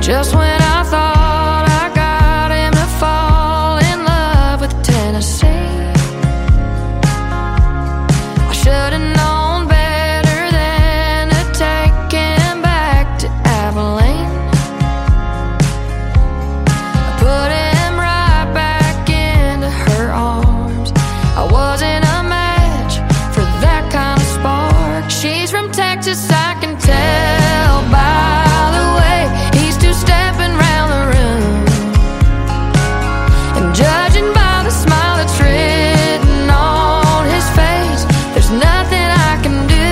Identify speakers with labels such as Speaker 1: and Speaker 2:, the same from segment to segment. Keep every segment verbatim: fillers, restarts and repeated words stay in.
Speaker 1: Just when I thought I got him to fall in love with Tennessee, I should've known better than to take him back to Abilene. I put him right back into her arms. I wasn't a match for that kind of spark. She's from Texas, I can tell by the way he's two-stepping round the room. And judging by the smile that's written on his face, there's nothing I can do.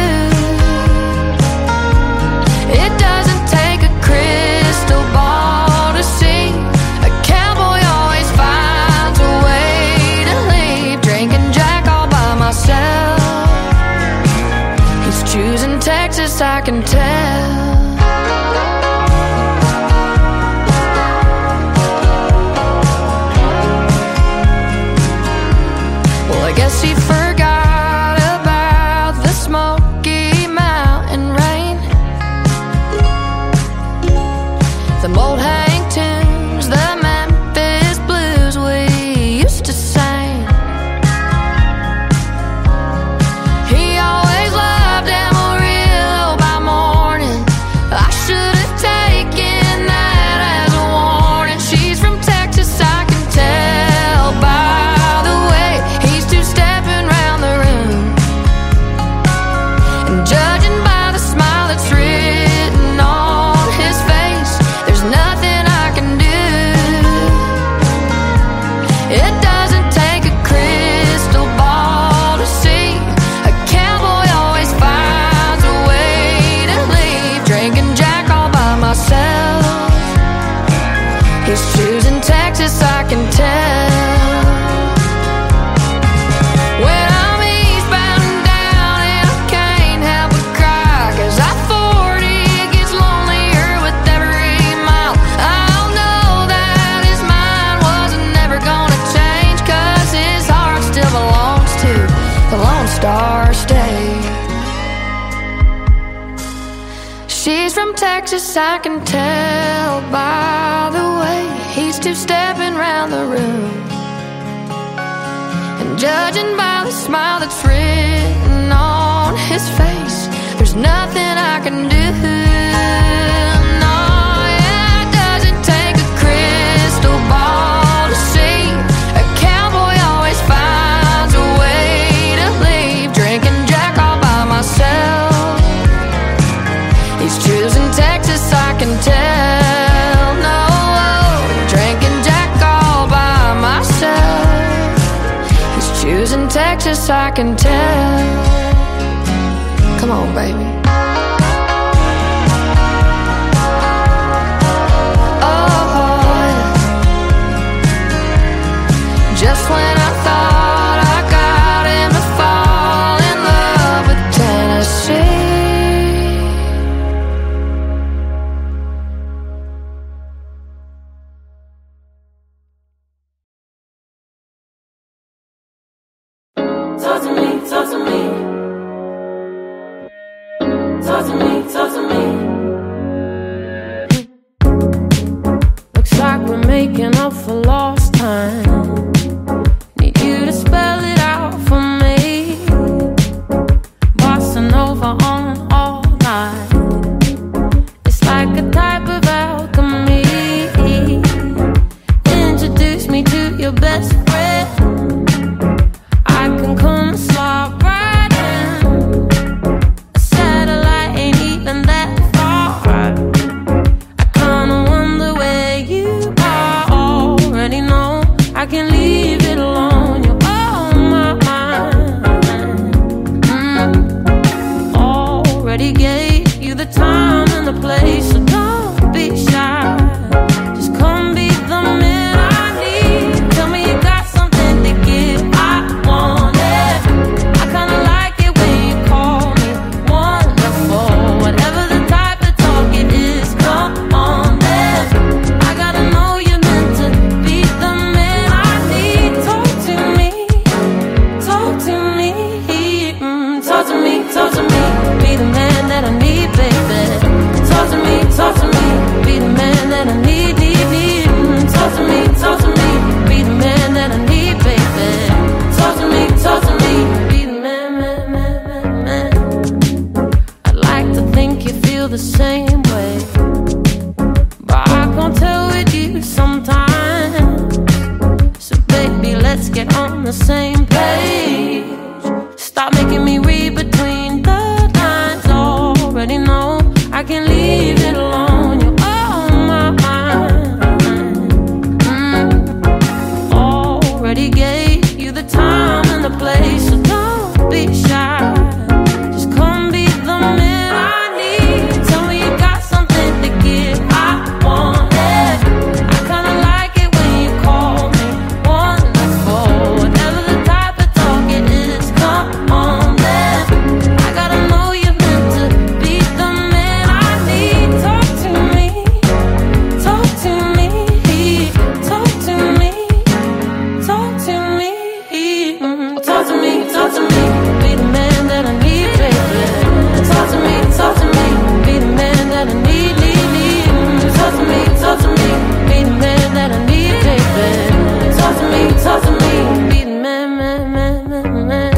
Speaker 1: It doesn't take a crystal ball to see a cowboy always finds a way to leave. Drinking Jack all by myself, he's choosing Texas, I can tell. Well, I guess he forgot about the Smoky Mountain rain, the old hang tunes, the Memphis blues we used to sing. He always loved Amarillo by morning. I should have taken that as a warning. She's from Texas, I can tell by the way he's two-stepping round the room. And judging by the smile that's written on his face, there's nothing I can do. It doesn't take a crystal ball to see a cowboy always finds a way to leave. Drinking Jack all by myself, he's choosing Texas, I can tell. When I'm eastbound and down and I can't help but cry, 'cause I forty gets lonelier with every mile. I'll know that his mind wasn't never gonna change, 'cause his heart still belongs to the Lone Star State. She's from Texas, I can tell by the way he's two-stepping round the room. And judging by the smile that's written on his face, there's nothing I can do. No, yeah, it doesn't take a crystal ball to see a cowboy always finds a way to leave. Drinking Jack all by myself, he's choosing Texas, I can tell. No, drinking Jack all by myself, he's choosing Texas, I can tell. Come on, baby. Oh, just when I thought I got him to fall in love with Tennessee.
Speaker 2: Talk to me, talk to me. feel the same way, but I can't tell with you sometimes. So baby, let's get on the same page. Stop making me read between the lines. Already know I can leave it alone. You're on my mind. mm. Already gave you the time and the place, so don't be shy. Just come be the man I need. Tell me you got something to give. I want it. I kinda like it when you call me wonderful. Whatever the type of talk it is, come on then. I gotta know you're meant to be the man I need. Talk to me, talk to me, talk to me, talk to me, mm, talk to me, talk to me. Be the man that I need, baby. Talk to me, talk to me. Be the man that I need, need, need. Mm, talk to me, talk to me. Be the man that I need, baby. Talk to me, talk to me. Be the man, man, man, man, man.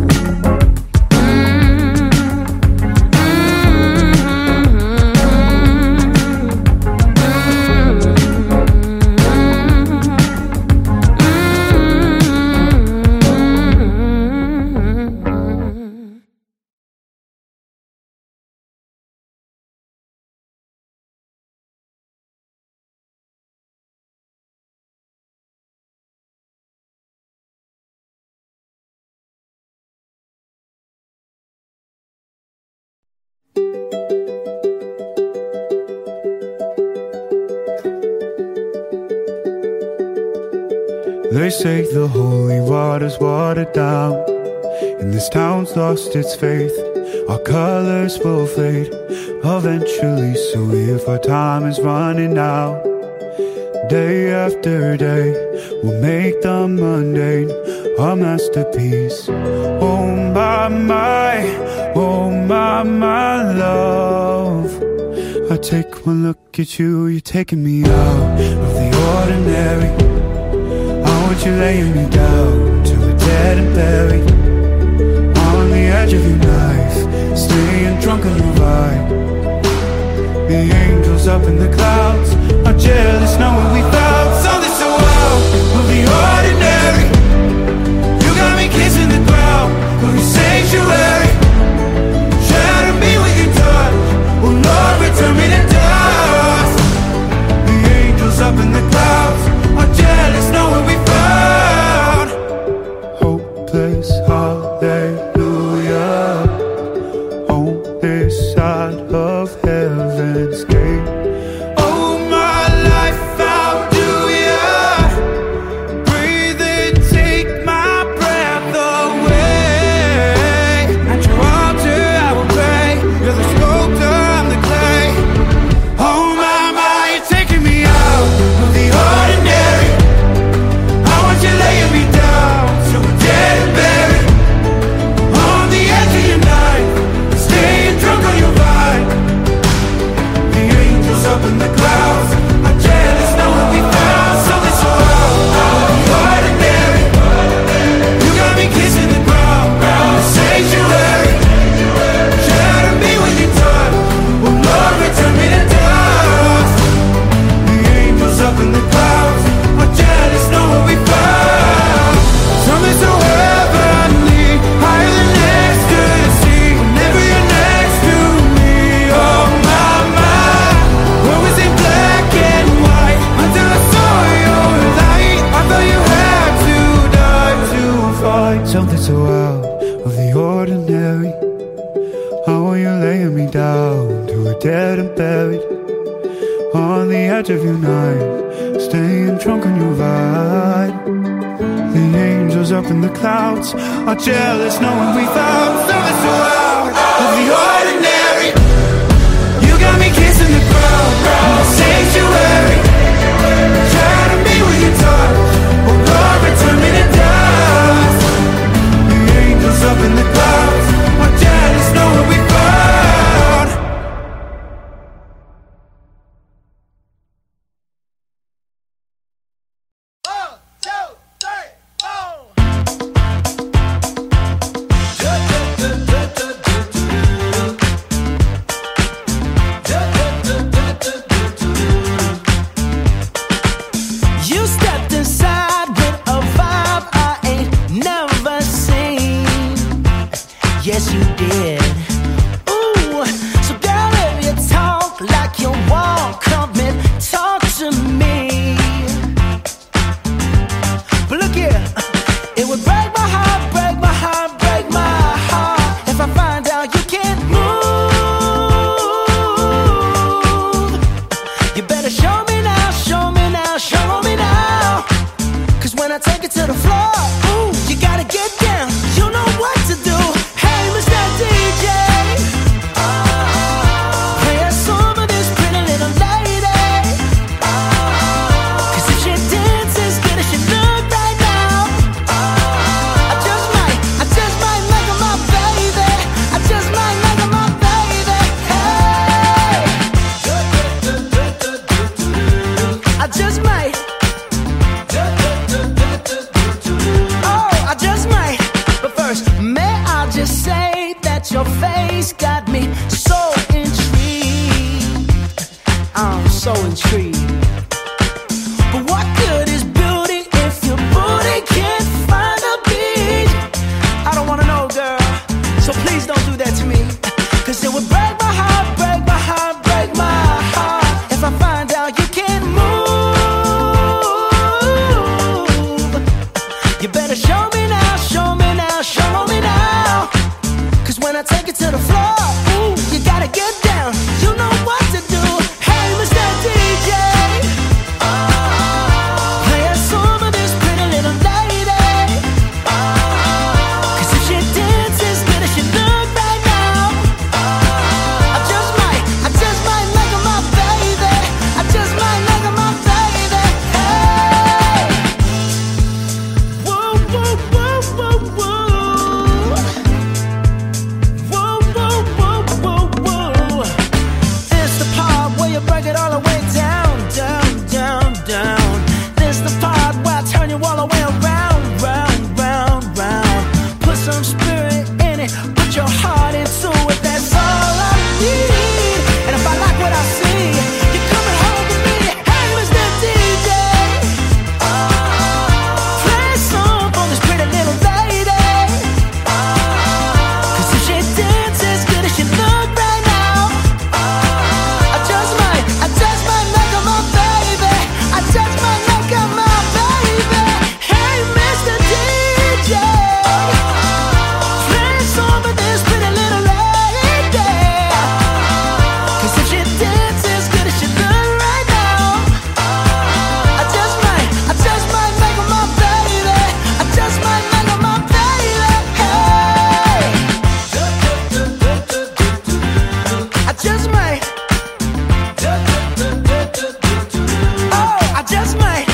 Speaker 3: They say the holy water's watered down, and this town's lost its faith. Our colors will fade eventually, so if our time is running out, day after day, we'll make the mundane a masterpiece. Oh my, my, oh my, my love, I take one look at you, you're taking me out of the ordinary. I want you laying me down till we're dead and buried, on the edge of your knife, staying drunk on your vibe. The angels up in the clouds are jealous knowing we found something so out of the ordinary. You got me kissing the ground of your sanctuary. Shatter me with your touch, oh Lord, return me to dust. The angels up in the clouds are jealous knowing we found hopeless hallelujah on this side of heaven's gate. Oh my life, how do ya breathe and take my breath away? At your altar I will pray, you're the sculptor, I'm the clay. Oh my, my, you're taking me out of the ordinary. I want you laying me down till we're dead and buried, on the edge of your night, staying drunk on your vibe. The angels up in the clouds are jealous knowing we found something so out of the ordinary. You got me kissing the ground in the sanctuary. Shatter me with your touch, oh Lord, return me to dust. The angels up in the clouds are jealous knowing we found something so heavenly, higher than ecstasy. Whenever you're next to me, oh my, my, what was in black and white until I saw your light? I thought you had to die to fight something so out of the ordinary. How are you laying me down till we're dead and buried, on the edge of your night, staying drunk on your vibe. The angels up in the clouds are jealous knowing we found something so out of the ordinary. You got me kissing the ground in the sanctuary. Shatter me with your touch, oh Lord, return me to dust. The angels up in the clouds are jealous knowing we found.
Speaker 4: One, two, three, four. so intrigued. But what good is beauty if your booty can't find a beat? I don't wanna know, girl, so please don't do that to me. Cause it would break my heart, break my heart, break my heart if I find out you can't move. You better show me now, show me now, show me now. Cause when I take it to the floor, ooh, you gotta get down. You know what to do. Hey, Mister D J, play a song of this pretty little lady. Cause if she dances good as she look right now, I just might, I just might make her my baby. I just might make her my baby. Hey, whoa, whoa, whoa, whoa, whoa. Whoa, whoa, whoa, whoa, whoa. This the part where you break it all the way down, down, down, down. This the part where I turn you all the way around, round, round, round. Put some spirit in it, put your heart into it. That's all I need. And if I like what I see, you're coming home with me. Hey, Mister D J, play a song for this pretty little lady. Cause if she dances good as she look right now, I just might, I just might make her my baby. I just might make her my baby. Hey, Mister D J, play a song for this pretty little lady. Cause if she dances good as she look right now, I just might, I just might make her my baby. I just might make her my baby. Hey, I just might. Oh, I just might.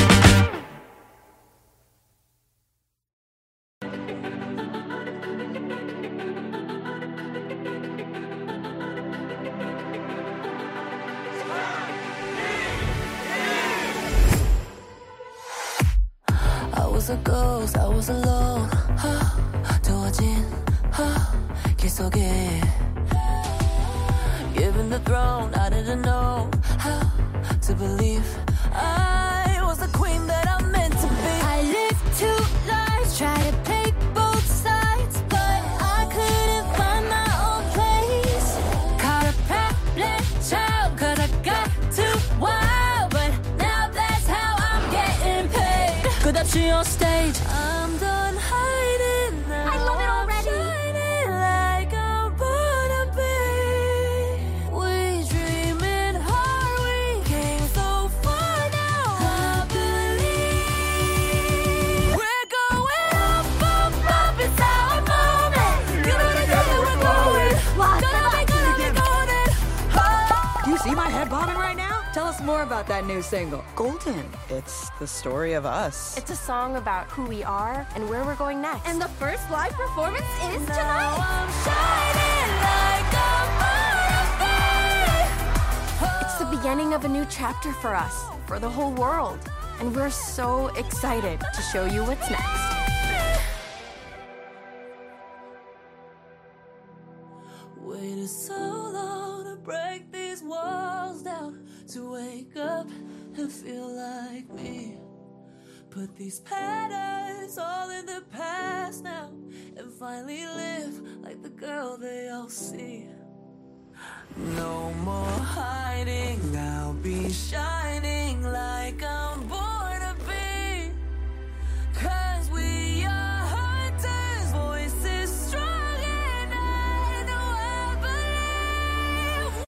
Speaker 2: I was a ghost, I was alone. 두어진 길 속에 given the throne, I didn't know how to believe I was the queen that I'm meant to be. I lived two lives, tried to pick both sides, but I couldn't find my own place. Caught a pregnant child, cause I got too wild, but now that's how I'm getting paid. 끝없이 on stage, I'm done hiding now.
Speaker 5: I love it already.
Speaker 2: Shining like I'm born to be. We dreaming hard, we came so far now. I believe we're going up, up, up. It's our moment. You know the day we're going. Gonna be, gonna be golden.
Speaker 6: Do you see my head bobbing right now? Tell us more about that new single, Golden. It's the story of us.
Speaker 5: It's a song about who we are and where we're going next.
Speaker 7: And the first live performance is
Speaker 2: Now
Speaker 7: tonight.
Speaker 2: I'm shining like I'm born to be.
Speaker 5: It's the beginning of a new chapter for us, for the whole world. And we're so excited to show you what's next.
Speaker 2: Waited so long to break these walls down, to wake up and feel like me. Put these patterns all in the past now, and finally live like the girl they all see. No more hiding, I'll be shining like I'm born to be. Cause we are hunters, voices strong and I know I believe.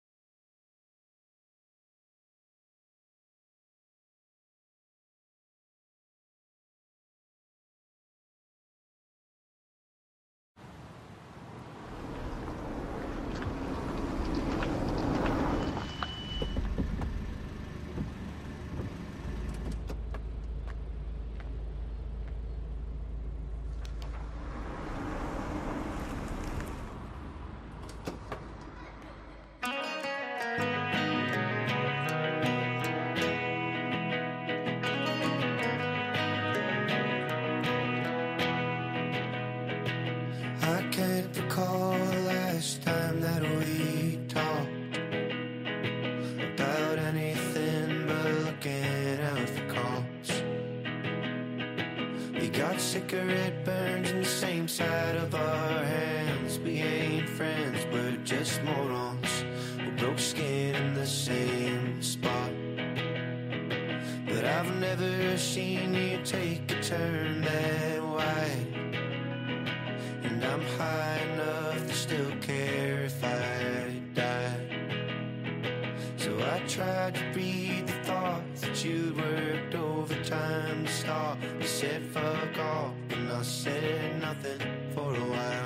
Speaker 3: never seen you take a turn that wide. And I'm high enough to still care if I die. So I tried to read the thoughts that you'd worked overtime to stop. You said fuck off, and I said nothing for a while.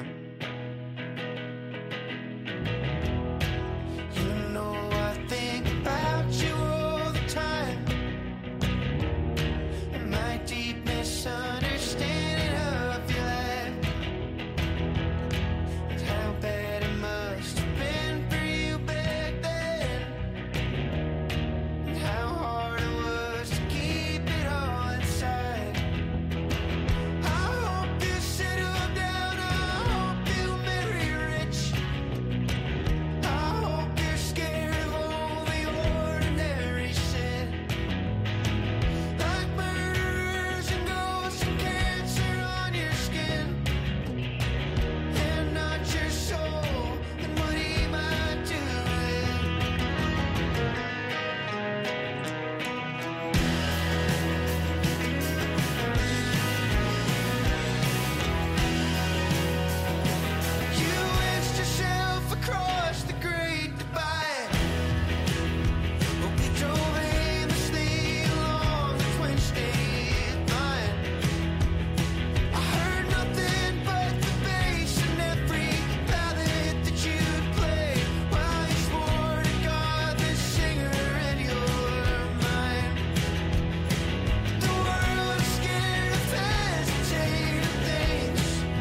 Speaker 3: You know I think about you all the time, and my deep misunderstanding of your life, and how bad it must have been for you back then, and how hard it was to keep it all inside. I hope you settle down, I hope you marry rich, I hope you're scared of all the ordinary shit, like murderers and ghosts and cancer on your skin, and not your soul, and what he might do with it. You wedged yourself across the great divide. We drove aimlessly along the Twin State Line. I heard nothing but the bass in every ballad that you'd play, while you swore to God this singer in your mind. The world is scared of hesitating things,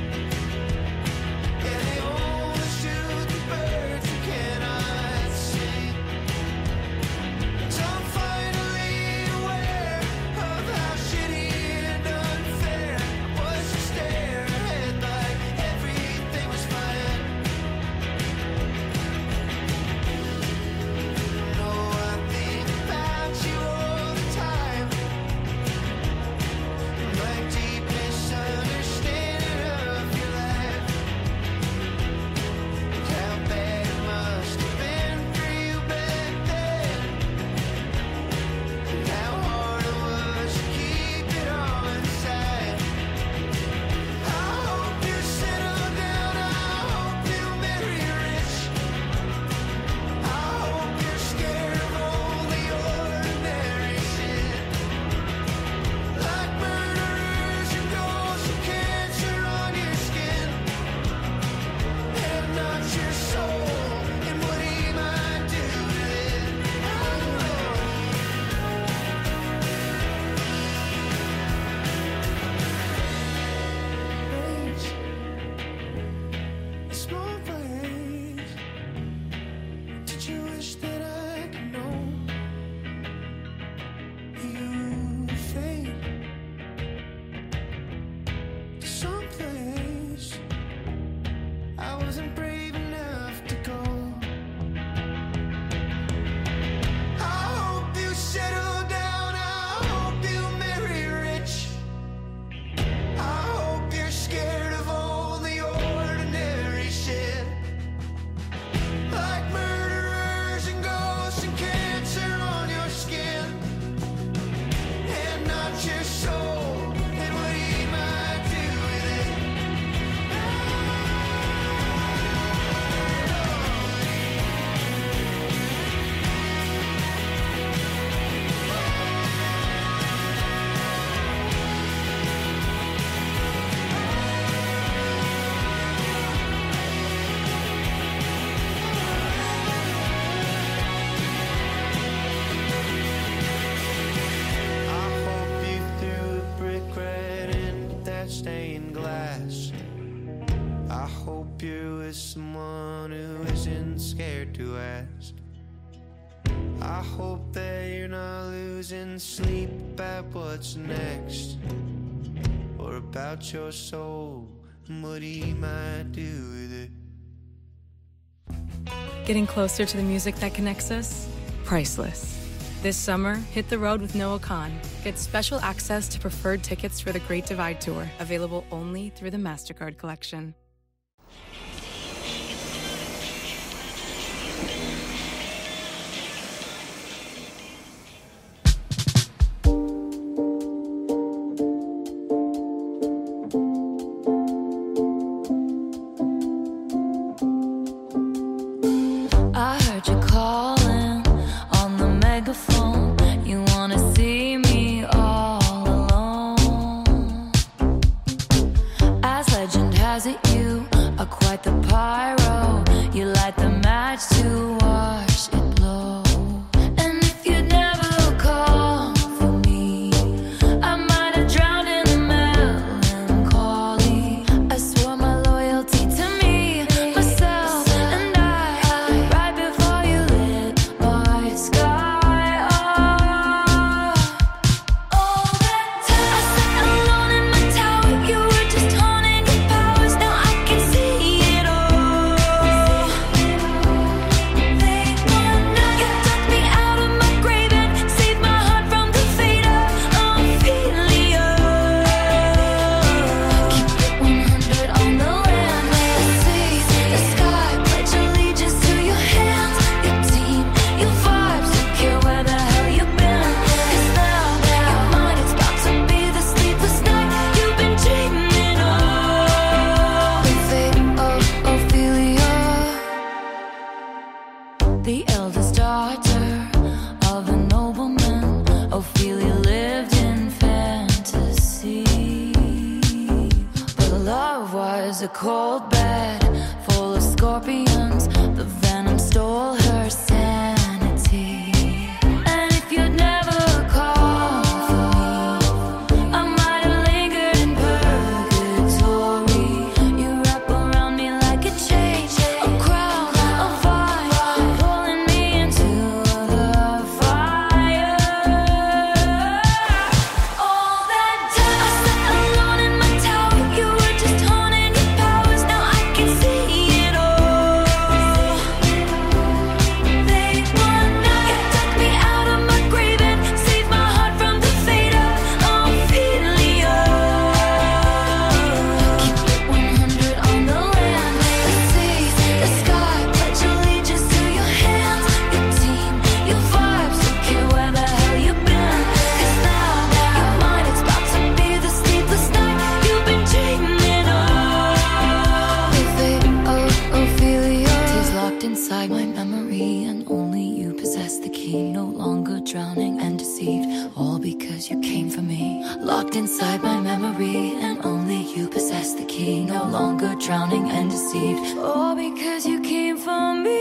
Speaker 3: and they only shoot the birds who cannot sing. So I'm finally aware of how shitty and unfair it was to stare ahead like everything was fine. No, I think about you all the time, my deep misunderstanding of your life, and how bad it must have been for you back then, and how hard it was to keep it all inside. I hope you settle down, I hope you marry rich, I hope you're scared of all the ordinary shit, like murderers and ghosts and cancer on your skin, and not your soul, and what he might do with it. Rage, small ways. Did you wish that I could know you fade to someplace I wasn't brave enough to go? I hope you settle down, I hope you marry rich, I hope you're scared of all the ordinary shit, like murderers and ghosts and cancer on your skin, and not your soul, and what he might do with it. I hope you threw a brick right into that stained glass. I hope you're with someone who isn't scared to ask. I hope that you're not losing sleep about what's next, or about your soul and what he might do with it.
Speaker 8: Getting closer to the music that connects us? Priceless. This summer, hit the road with Noah Khan. Get special access to preferred tickets for the Great Divide Tour, available only through the MasterCard Collection.
Speaker 9: a cold bed full of scorpions. The venom stole her sanity. And if you'd never called for me, I might have lingered in purgatory. You wrap around me like a chain, a crown, a vine, pulling me into the fire. All that time I sat alone in my tower, you were just honing your powers. Now I can see it all. They want now. You took me out of my grave and saved my heart from the fate of Ophelia. Keep it one hundred on the land, the sea, the sky. Pledge allegiance to your hands, your team, your vibes. Don't care where the hell you've been. 'Cause now you're mine. It's about to be the sleepless night you've been dreaming of. The fate of Ophelia is locked inside my memory, and only you possess the key. No longer drowning and deceived, all because you came for me. Locked inside my memory, and only you possess the key. No longer drowning and deceived, all because you came for me.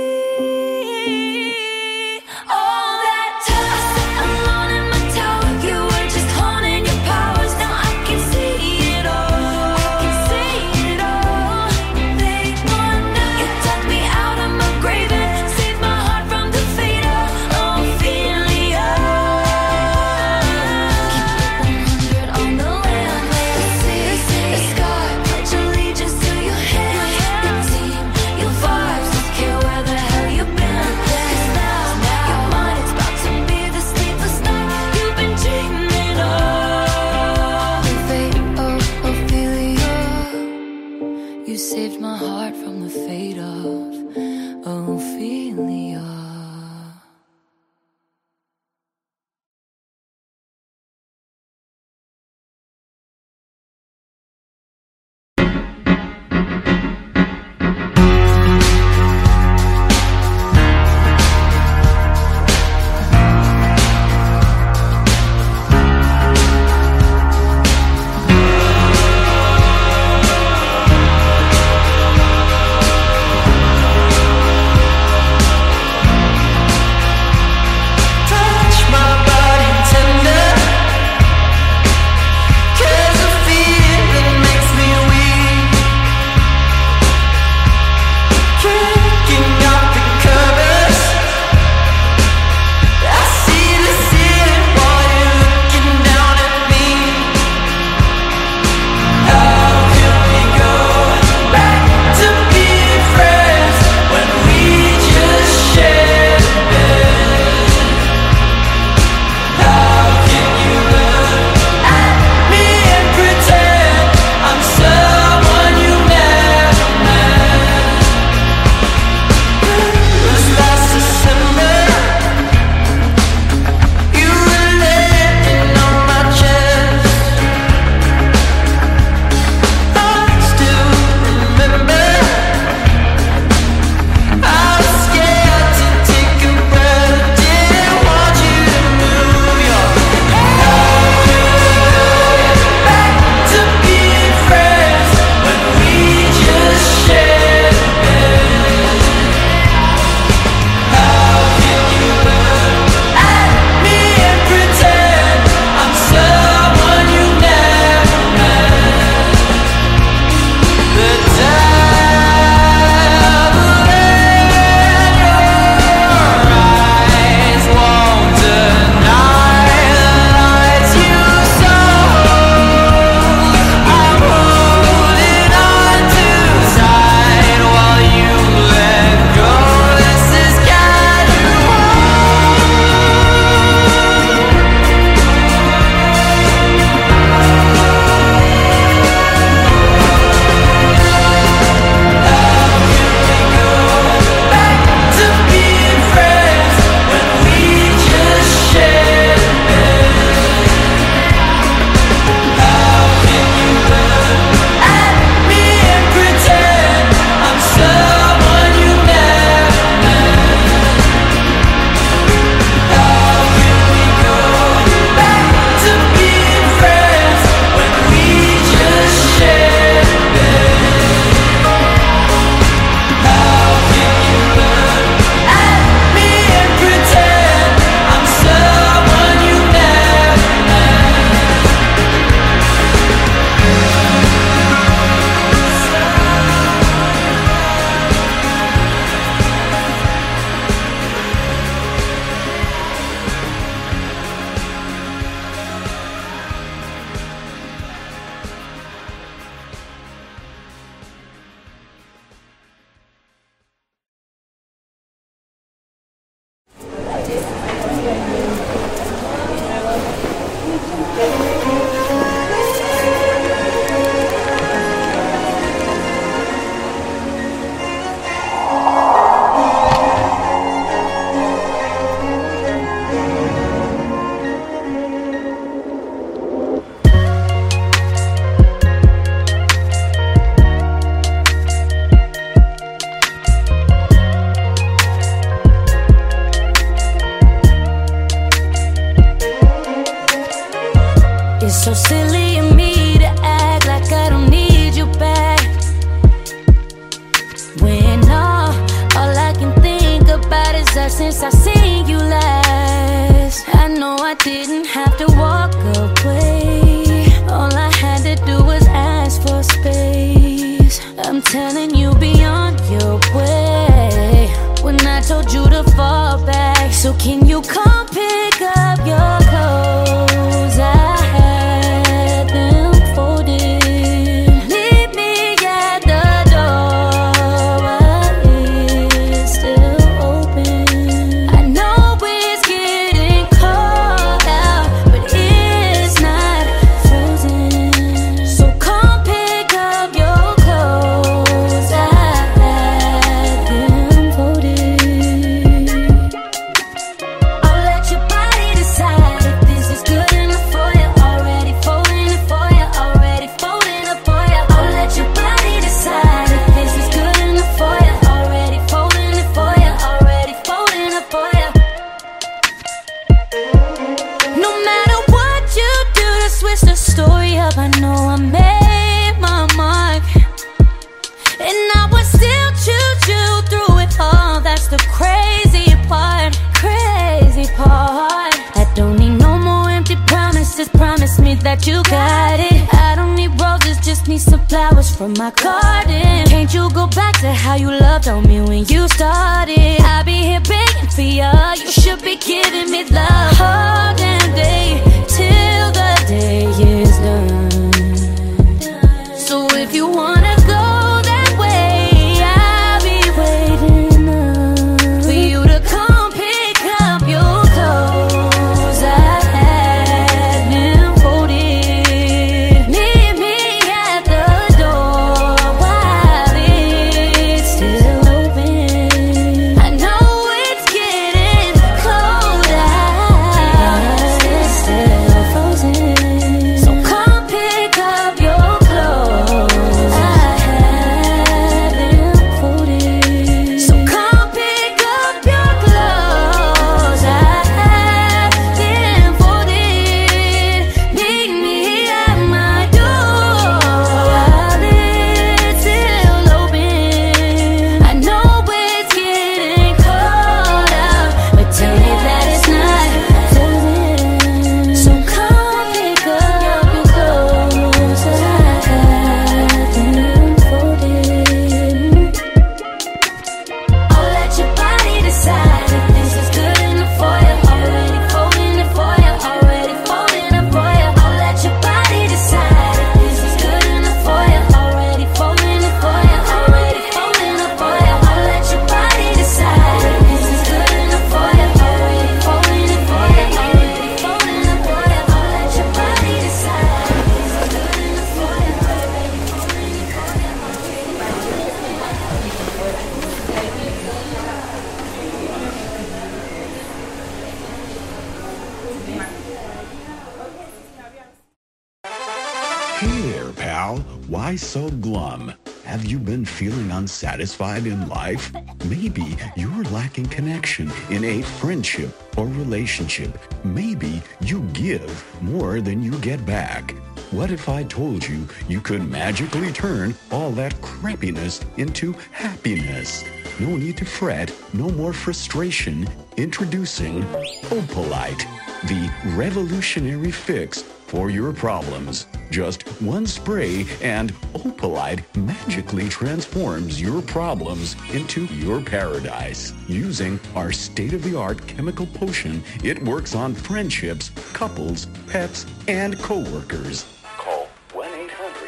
Speaker 9: All that time I sat alone in my tower, you were just honing your powers. Now I can see it all. I can see it all. They want now. You dug me out of my grave and saved my heart from the fate of Ophelia. Keep it one hundred on the land, the sea, the sky. Pledge allegiance to your hands, your team, your vibes. Don't care where the So silly of me to act like I don't need you back, when all, all I can think about is that since I seen you last. I know I didn't have to walk away, all I had to do was ask for space. I'm telling you, be on your way, when I told you to fall back. So can you come pick up your clothes? I had them folded. Meet me at the door while it's still open. I know it's getting cold out, but it's not frozen. So come pick up your clothes. I had them folded. I'll let your body decide if this is good enough for you. Already folding it for you, already folding it for you. I'll let your body decide if this is good enough for you. Already folding it for you, already folding it for you. No matter what you do to switch the story up, I know I made my mark, and I would still choose you through it all. That's the crazy part, crazy part. I don't need no more empty promises. Promise me that you got it. I don't need roses, just need some flowers from my garden. Can't you go back to how you loved on me when you started? I'll be here begging for you. You should be giving me love all damn day till the day is done. So if you wanna go that way, I'll be waiting up for you to come pick up your clothes. I had them folded. Meet me at the door while it's still open. I know it's getting cold out, it's still frozen. So come pick up your clothes. I had them folded. So come pick up your clothes. I had them folded. Meet me at my door while it's still open. I know it's getting cold out, but tell me that it's not frozen. So come pick up your clothes. I had them folded. I'll let your body decide if this is good enough for you. Already folding it for you, already folding it for you. I'll let your body decide if this is good enough for you. Already folding it for you, already folding it for you. I'll let your body decide if this is good enough for you. Already folding it for you, already folding it for you. I'll let your body decide if this is good enough for you. Already folding it for you.
Speaker 10: Hey there, pal. Why so glum? Have you been feeling unsatisfied in life? Maybe you're lacking connection in a friendship or relationship. Maybe you give more than you get back. What if I told you you could magically turn all that crappiness into happiness? No need to fret, no more frustration. Introducing Opalite, the revolutionary fix for your problems. Just one spray and Opalite magically transforms your problems into your paradise. Using our state-of-the-art chemical potion, it works on friendships, couples, pets, and coworkers. Call one eight hundred.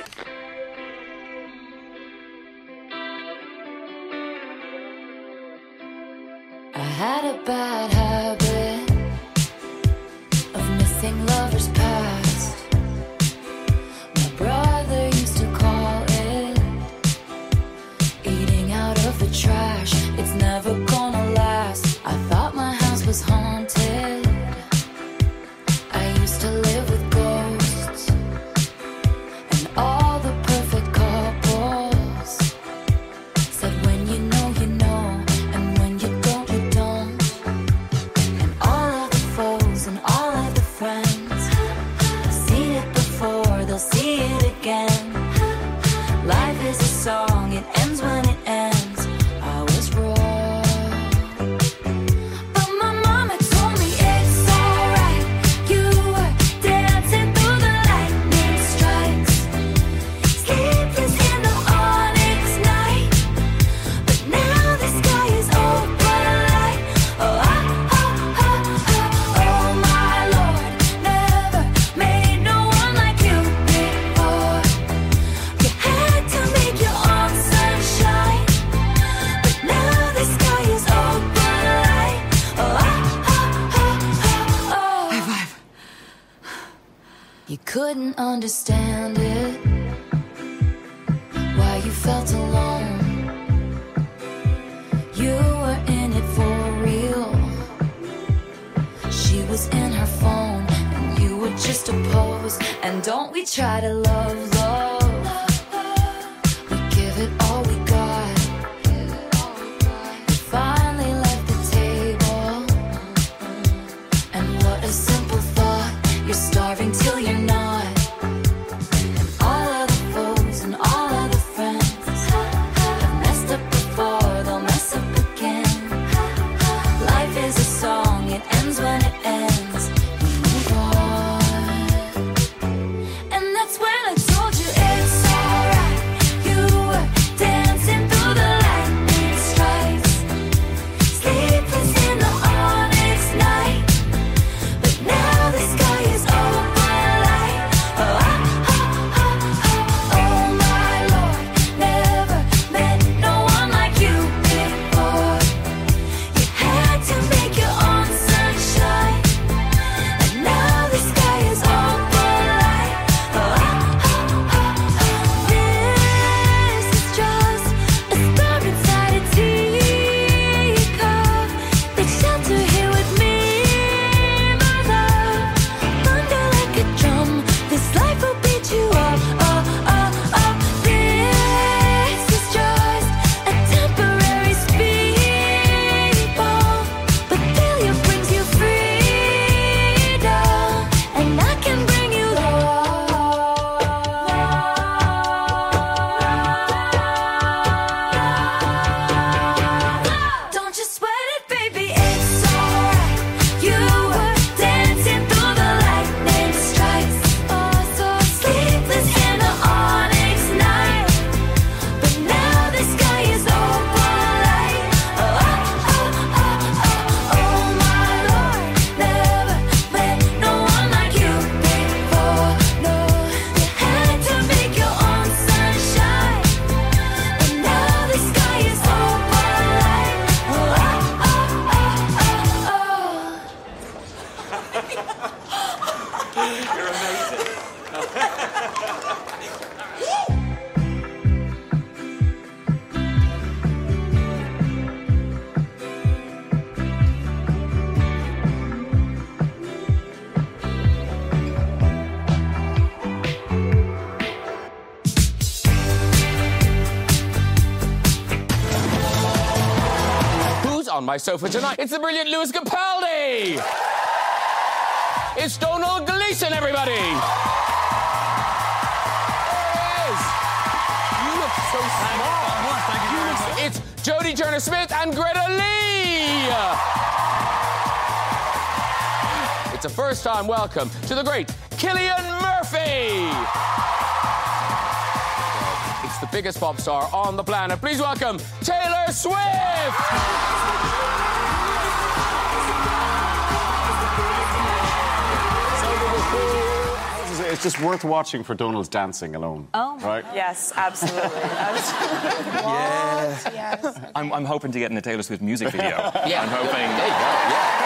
Speaker 9: I had a bad habit of missing lovers past. My brother used to call it eating out of the trash. It's never gonna last. I thought my house was haunted. I used to live with ghosts. couldn't understand it, why you felt alone. You were in it for real. She was in her phone, and you were just a pose. And don't we try to love, love? We give it all we got. You finally left the table, and what a simple thought. You're starving till you're not. And all of the foes and all of the friends have messed up before, they'll mess up again. Life is a song, it ends when it ends. We move on. And that's when I told you it's alright. You were dancing through the lightning strikes, sleepless in the onyx night. But now the sky is open light. Oh, oh, oh, oh, oh my Lord, never met no one like you before. You had to make your own sunshine, and now the sky is open light. Oh, oh, oh, oh, this is just a star inside a teacup. Take shelter here with me, my love. Thunder like a drum, this life will beat you up. Oh, oh, oh, this is just a temporary speed bump, but failure brings you freedom, and I can bring you love. Don't you sweat it, baby, it's alright. You were dancing through the lightning strikes, oh, so sleepless in the onyx night. But now the sky is open light. Oh, oh, oh, oh, oh, oh my Lord, never met no one like you before. No, you had to make your own sunshine, but now the sky is open light. Oh, oh, oh, oh, oh, oh.
Speaker 11: You're amazing.
Speaker 12: Who's on my sofa tonight? It's the brilliant Lewis Capaldi! It's Donald Gleeson, everybody! There he is! You look so smart.
Speaker 11: Thank you very much.
Speaker 12: It's Jodie Turner-Smith and Greta Lee! It's a first-time welcome to the great Cillian Murphy! It's the biggest pop star on the planet. Please welcome Taylor Swift!
Speaker 13: It's just worth watching for Donald's dancing alone.
Speaker 14: Oh,
Speaker 13: right?
Speaker 14: yes, absolutely. absolutely.
Speaker 11: Yeah.
Speaker 14: Yes.
Speaker 11: I'm, I'm hoping to get in a Taylor Swift music video.
Speaker 12: Yeah.
Speaker 11: I'm hoping.
Speaker 12: There you go, yeah.